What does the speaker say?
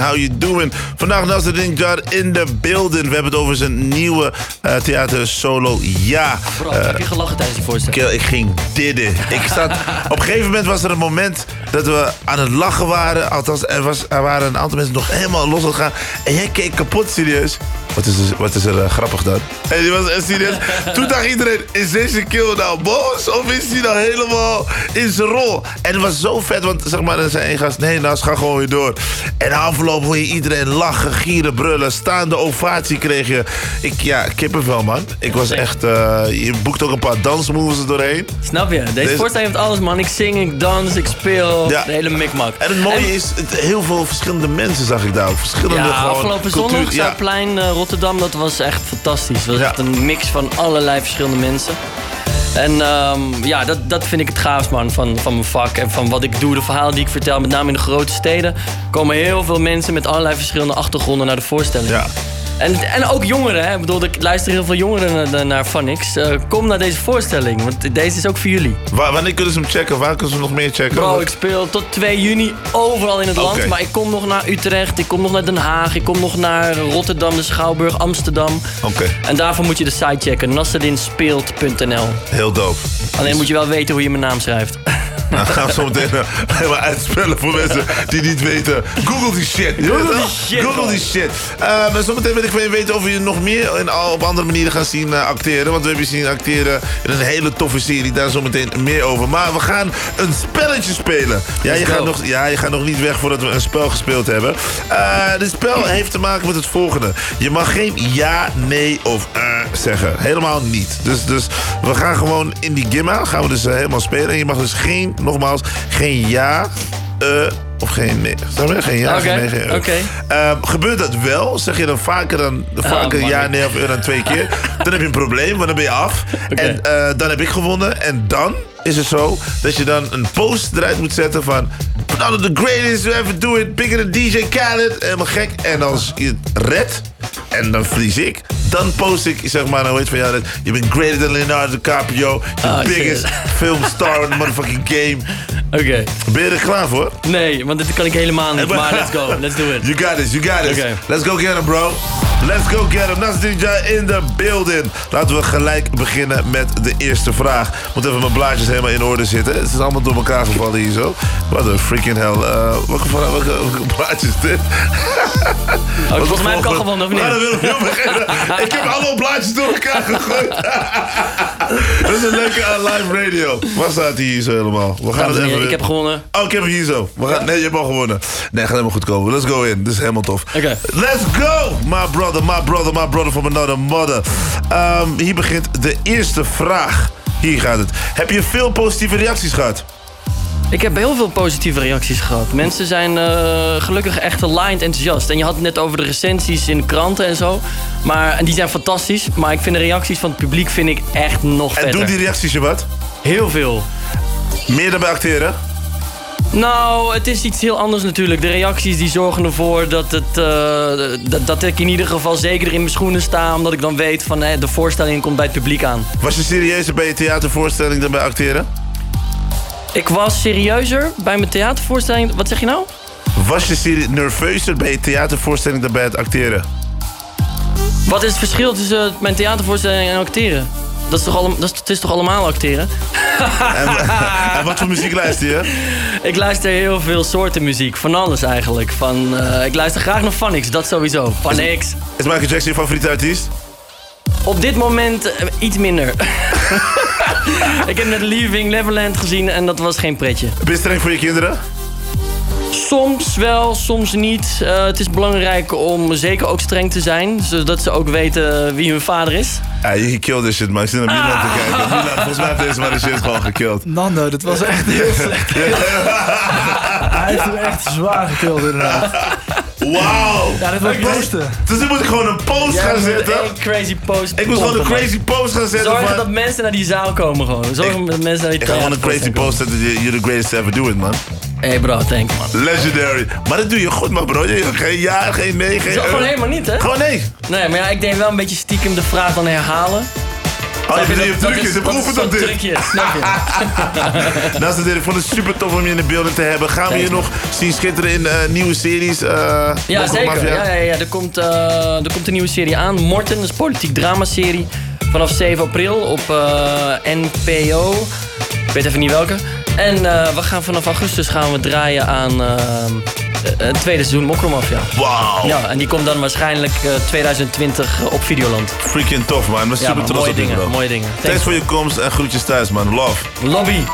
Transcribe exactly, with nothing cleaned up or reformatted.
how you doing? Vandaag Nasreddine Jar in the building. We hebben het over zijn nieuwe uh, theater solo. Ja. Bro, uh, heb je gelachen tijdens die voorstelling? Ik ging didden. Ik zat, op een gegeven moment was er een moment dat we aan het lachen waren. Althans, er, was, er waren een aantal mensen nog helemaal los gegaan. En jij keek kapot serieus. Wat is er, wat is er uh, grappig dan? En die was echt serieus. Toen dacht iedereen, is deze kill nou boos? Of is hij nou helemaal in zijn rol? En het was zo vet, want zeg maar, er zei één gast, nee, nou, ga gewoon weer door. En na afloop hoor je iedereen lachen, gieren, brullen. Staande ovatie kreeg je. Ik, ja, kippenvel, man. Ik was echt, uh, je boekt ook een paar dansmoves er doorheen. Snap je? Deze, Deze... voorstelling heeft alles, man. Ik zing, ik dans, ik speel. Ja. De hele mikmak. En het mooie en... is, het, heel veel verschillende mensen zag ik daar ook. Verschillende ja, gewoon afgelopen cultuur, zondag, ja. Zuidplein, uh, Rotterdam, dat was echt fantastisch. Het was ja. echt een mix van allerlei verschillende mensen. En um, ja, dat, dat vind ik het gaafst, man, van, van mijn vak en van wat ik doe. De verhalen die ik vertel, met name in de grote steden, komen heel veel mensen met allerlei verschillende achtergronden naar de voorstelling. Ja. En, en ook jongeren, hè. Ik bedoel, ik luister heel veel jongeren naar, naar Phonix. Uh, kom naar deze voorstelling, want deze is ook voor jullie. Waar, wanneer kunnen ze hem checken? Waar kunnen ze nog meer checken? Bro, ik speel tot twee juni overal in het okay. land. Maar ik kom nog naar Utrecht, ik kom nog naar Den Haag, ik kom nog naar Rotterdam, de Schouwburg, Amsterdam. Oké. Okay. En daarvoor moet je de site checken, nasreddinespeelt punt n l. Heel dope. Alleen dus... moet je wel weten hoe je mijn naam schrijft. Nou, gaan we zo meteen uh, helemaal uitspellen voor mensen die niet weten. Google die shit. Google die shit. Google die shit. Uh, maar zometeen wil ik van je weten of je nog meer en op andere manieren gaat zien uh, acteren. Want we hebben je zien acteren in een hele toffe serie. Daar zometeen meer over. Maar we gaan een spelletje spelen. Ja, je gaat nog, ja, je gaat nog niet weg voordat we een spel gespeeld hebben. Uh, dit spel heeft te maken met het volgende. Je mag geen ja, nee of uh zeggen. Helemaal niet. Dus, dus we gaan gewoon in die gimma. Gaan we dus uh, helemaal spelen. En je mag dus geen... Nogmaals, geen ja, uh, of geen nee. Geen ja, okay, geen nee, geen uh. Okay. Uh, gebeurt dat wel? Zeg je dan vaker dan vaker oh, ja, nee of uh dan twee keer? Dan heb je een probleem, want dan ben je af. Okay. En uh, dan heb ik gewonnen. En dan is het zo dat je dan een post eruit moet zetten van... One of the greatest who ever do it, bigger than D J Khaled. Helemaal gek. En als je het redt, en dan verlies ik, dan post ik, zeg maar, nou weet van ja, dat je bent greater than Leonardo DiCaprio, the oh, biggest film star in the motherfucking game. Oké. Okay. Ben je er klaar voor? Nee, want dit kan ik helemaal niet, maar let's go, let's do it. You got this, you got this. Okay. Let's go get him, bro. Let's go get him. Nasreddine Jar in the building. Laten we gelijk beginnen met de eerste vraag. Moet even mijn blaadjes helemaal in orde zitten. Het is allemaal door elkaar gevallen hier zo. What the freaking hell. Uh, welke, welke, welke blaadjes is dit? Oh, volgens mij heb ik al gewonnen, of niet? Ah, dat wil ik heel beginnen. Ik heb allemaal blaadjes door elkaar gegooid. Dat is een leuke uh, live radio. Waar staat hij hier zo helemaal? We gaan ja, het even... Ik heb gewonnen. Oh, ik heb hem hier zo. We gaan... ja? Nee, je hebt al gewonnen. Nee, gaat helemaal goed komen. Let's go in. Dit is helemaal tof. Okay. Let's go! My brother, my brother, my brother from another mother. Um, hier begint de eerste vraag. Hier gaat het. Heb je veel positieve reacties gehad? Ik heb heel veel positieve reacties gehad. Mensen zijn uh, gelukkig echt aligned enthousiast. En je had het net over de recensies in de kranten en zo. Maar, en die zijn fantastisch. Maar ik vind de reacties van het publiek vind ik echt nog vetter. En doen die reacties je wat? Heel veel. Meer dan bij acteren? Nou, het is iets heel anders natuurlijk. De reacties die zorgen ervoor dat, het, uh, dat, dat ik in ieder geval zeker in mijn schoenen sta. Omdat ik dan weet van hey, de voorstelling komt bij het publiek aan. Was je serieuzer bij je theatervoorstelling dan bij acteren? Ik was serieuzer bij mijn theatervoorstelling. Wat zeg je nou? Was je serie- nerveuzer bij je theatervoorstelling dan bij het acteren? Wat is het verschil tussen mijn theatervoorstelling en acteren? Dat is toch allemaal, dat is, het is toch allemaal acteren? En, en wat voor muziek luister je? Ik luister heel veel soorten muziek. Van alles eigenlijk. Van, uh, ik luister graag naar Phonix, dat sowieso. Phonix. Is, is Michael Jackson je favoriete artiest? Op dit moment uh, iets minder. Ik heb net Leaving Neverland gezien en dat was geen pretje. Ben je streng voor je kinderen? Soms wel, soms niet. Uh, het is belangrijk om zeker ook streng te zijn, zodat ze ook weten wie hun vader is. Ja, je killed this shit, maar ik zit naar Milan ah. te kijken. Milan, volgens mij heeft deze maar de shit gewoon gekilld. Nando, dat was echt heel slecht. Hij heeft hem echt zwaar gekilld inderdaad. Wauw! Ja, dit was posten. Dus nu moet ik gewoon een post ja, gaan zetten. Een crazy post. Ik moet gewoon een crazy post gaan zetten. Zorg van... dat mensen naar die zaal komen gewoon. Zorg ik, dat mensen naar die Ik ga gewoon een crazy post zetten. You're the greatest to ever do it, man. Hey bro, thanks man. Legendary. Maar dat doe je goed, man, bro. Geen ja, geen nee, geen... Zo, gewoon helemaal niet, hè? Gewoon nee. Nee, maar ja, ik denk wel een beetje stiekem de vraag dan herhalen. Oh, je bent Dat- niet op dat trucjes, is- je dat is proeft zo'n op dit. trucje, snap je? Naast het, ik vond het super tof om je in de beelden te hebben. Gaan we je nog zien schitteren in eh, nieuwe series? eh, Ja, Mokro zeker. Mafia? Ja, ja, ja. Er, komt, eh, er komt een nieuwe serie aan. Morten, dat is een politiek dramaserie. Vanaf zeven april op eh, N P O. Ik weet even niet welke. En eh, we gaan vanaf augustus gaan we draaien aan eh, het tweede seizoen Mokro Mafia. Wauw. Ja, en die komt dan waarschijnlijk eh, twintig twintig op Videoland. Freaking tof, man. We zijn Ja, super man, trots mooie op je, dingen, bro. mooie dingen. Thanks voor je komst en groetjes thuis, man. Love. Lobby.